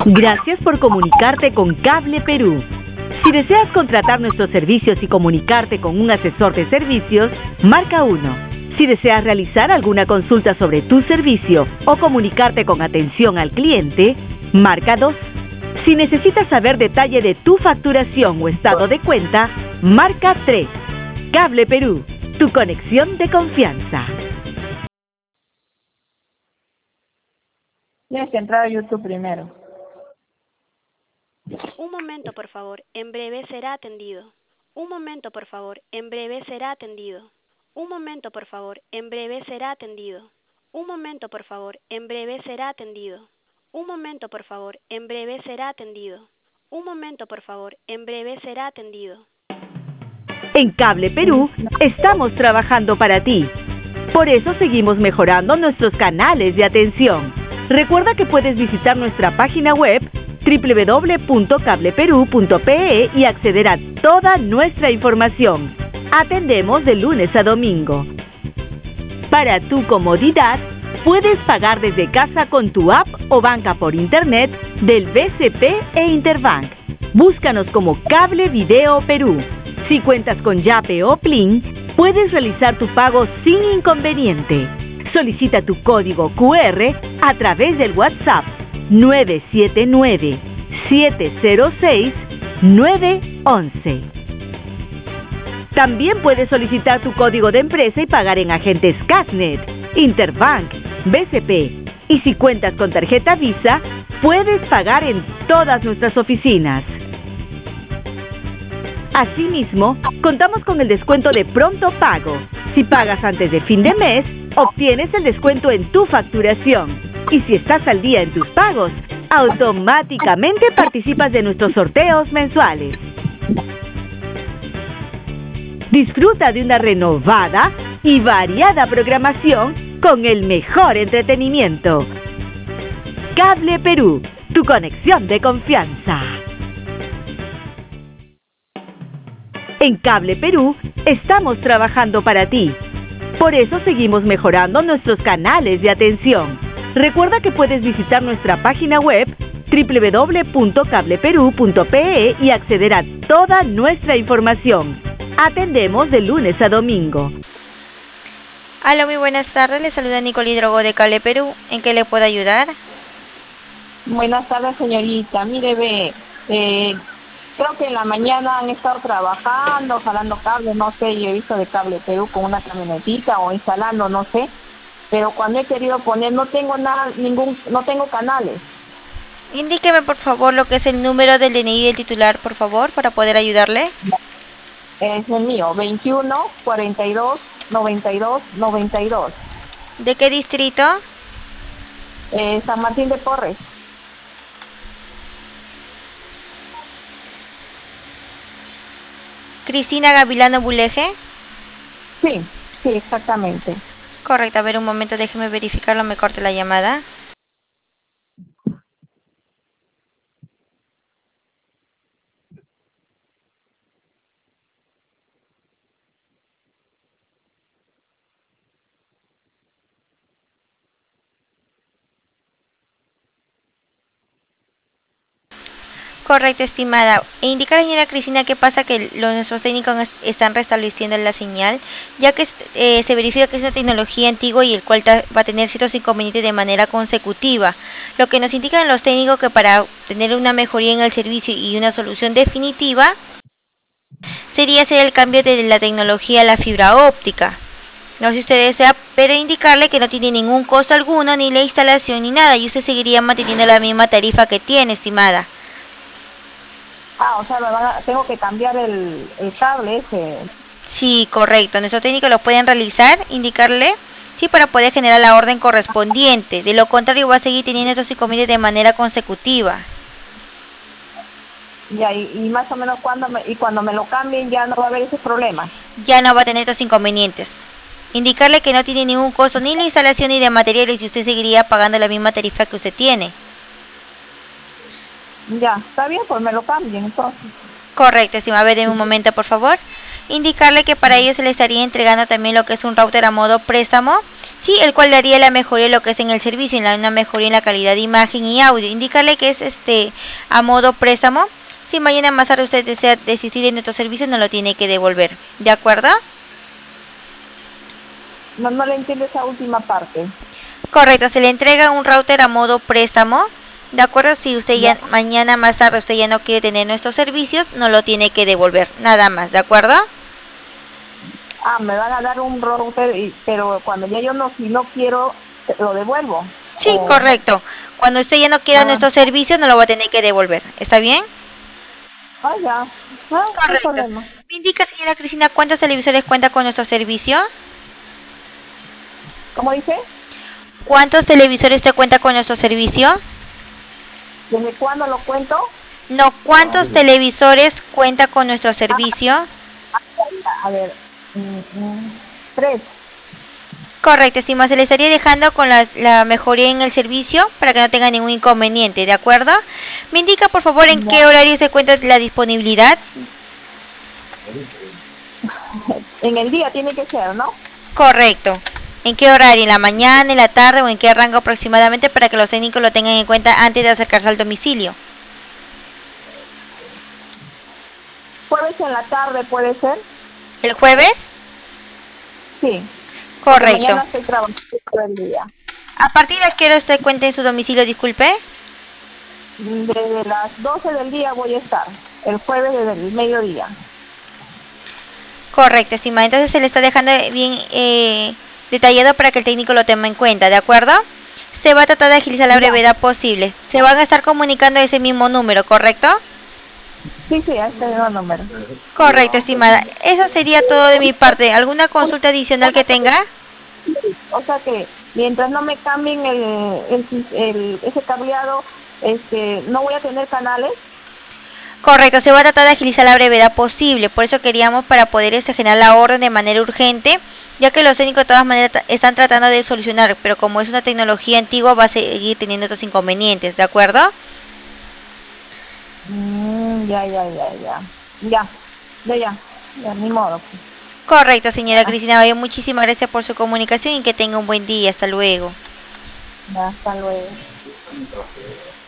Gracias por comunicarte con Cable Perú. Si deseas contratar nuestros servicios y comunicarte con un asesor de servicios, marca 1. Si deseas realizar alguna consulta sobre tu servicio o comunicarte con atención al cliente, marca 2. Si necesitas saber detalle de tu facturación o estado de cuenta, marca 3. Cable Perú, tu conexión de confianza. Tienes que entrar a YouTube primero. Un momento, por favor. En breve será atendido. Un momento, por favor. En breve será atendido. Un momento, por favor. En breve será atendido. Un momento, por favor. En breve será atendido. Un momento, por favor. En breve será atendido. Un momento, por favor. En breve será atendido. En Cable Perú estamos trabajando para ti. Por eso seguimos mejorando nuestros canales de atención. Recuerda que puedes visitar nuestra página web www.cableperu.pe y acceder a toda nuestra información. Atendemos de lunes a domingo. Para tu comodidad, puedes pagar desde casa con tu app o banca por internet del BCP e Interbank. Búscanos como Cable Video Perú. Si cuentas con Yape o Plin, puedes realizar tu pago sin inconveniente. Solicita tu código QR a través del WhatsApp 979-706-911. También puedes solicitar tu código de empresa y pagar en agentes Casnet, Interbank, BCP. Y si cuentas con tarjeta Visa, puedes pagar en todas nuestras oficinas. Asimismo, contamos con el descuento de pronto pago. Si pagas antes de fin de mes, obtienes el descuento en tu facturación. Y si estás al día en tus pagos, automáticamente participas de nuestros sorteos mensuales. Disfruta de una renovada y variada programación con el mejor entretenimiento. Cable Perú, tu conexión de confianza. En Cable Perú estamos trabajando para ti. Por eso seguimos mejorando nuestros canales de atención. Recuerda que puedes visitar nuestra página web www.cableperu.pe y acceder a toda nuestra información. Atendemos de lunes a domingo. Hola, muy buenas tardes. Le saluda Nicole Hidrogo de Cable Perú. ¿En qué le puedo ayudar? Buenas tardes, señorita. Mire, creo que en la mañana han estado trabajando, jalando cables, no sé, yo he visto de Cable Perú con una camionetita o instalando, no sé. Pero cuando he querido poner, no tengo no tengo canales. Indíqueme, por favor, lo que es el número del DNI del titular, por favor, para poder ayudarle. Es el mío, 21 42 92 92. ¿De qué distrito? San Martín de Porres. Cristina Gavilano Buleje. Sí, exactamente. Correcto, a ver un momento, déjeme verificarlo, me corte la llamada. Correcto, estimada. E indica a la señora Cristina qué pasa, que nuestros técnicos están restableciendo la señal, ya que se verifica que es una tecnología antigua y el cual va a tener ciertos inconvenientes de manera consecutiva. Lo que nos indican los técnicos que para tener una mejoría en el servicio y una solución definitiva, sería hacer el cambio de la tecnología a la fibra óptica. No sé si usted desea, pero indicarle que no tiene ningún costo alguno, ni la instalación ni nada, y usted seguiría manteniendo la misma tarifa que tiene, estimada. O sea, tengo que cambiar el cable ese. Sí, correcto. Nuestros técnicos lo pueden realizar, indicarle, sí, para poder generar la orden correspondiente. De lo contrario, va a seguir teniendo estos inconvenientes de manera consecutiva. Ya, y más o menos cuando me lo cambien ya no va a haber ese problema. Ya no va a tener estos inconvenientes. Indicarle que no tiene ningún costo ni la instalación ni de materiales y usted seguiría pagando la misma tarifa que usted tiene. Ya, está bien, pues me lo cambien entonces. Correcto, estimada. A ver, denme un momento, por favor. Indicarle que para ello se le estaría entregando también lo que es un router a modo préstamo, Sí, el cual daría la mejoría en lo que es en el servicio, una mejoría en la calidad de imagen y audio. Indicarle que es a modo préstamo. Si mañana más tarde usted desea desistir de nuestro servicio, no lo tiene que devolver. ¿De acuerdo? No le entiendo esa última parte. Correcto, se le entrega un router a modo préstamo. ¿De acuerdo? Si usted ya mañana más tarde usted ya no quiere tener nuestros servicios, no lo tiene que devolver. Nada más, ¿de acuerdo? Ah, me van a dar un router, pero cuando ya yo si no quiero, lo devuelvo. Sí, correcto. Cuando usted ya no quiera nuestros servicios, no lo va a tener que devolver. ¿Está bien? Ah, ya. Correcto. ¿Me indica, señora Cristina, cuántos televisores cuenta con nuestro servicio? ¿Cómo dice? ¿Cuántos televisores usted cuenta con nuestro servicio? ¿Desde cuándo lo cuento? No, ¿cuántos televisores cuenta con nuestro servicio? A ver, 3. Correcto, estimado. Se le estaría dejando con la mejoría en el servicio para que no tenga ningún inconveniente, ¿de acuerdo? Me indica, por favor, en qué horario se cuenta la disponibilidad. En el día tiene que ser, ¿no? Correcto. ¿En qué horario? ¿En la mañana, en la tarde o en qué rango aproximadamente para que los técnicos lo tengan en cuenta antes de acercarse al domicilio? ¿Jueves en la tarde puede ser? ¿El jueves? Sí. Correcto. Mañana estoy trabajando todo el día. ¿A partir de qué hora usted cuenta en su domicilio, disculpe? Desde las 12 del día voy a estar. El jueves desde el mediodía. Correcto, estimada. Entonces se le está dejando bien detallado para que el técnico lo tenga en cuenta, ¿de acuerdo? Se va a tratar de agilizar la brevedad posible. Se van a estar comunicando a ese mismo número, ¿correcto? Sí, a este mismo número. Correcto, estimada. Eso sería todo de mi parte. ¿Alguna consulta adicional que tenga? O sea que mientras no me cambien ese cableado, no voy a tener canales. Correcto, se va a tratar de agilizar la brevedad posible. Por eso queríamos para poder generar la orden de manera urgente, ya que los técnicos de todas maneras están tratando de solucionar, pero como es una tecnología antigua va a seguir teniendo estos inconvenientes, ¿de acuerdo? Ya, Ni modo. Correcto, señora Cristina. Muchísimas gracias por su comunicación y que tenga un buen día. Hasta luego. Hasta luego.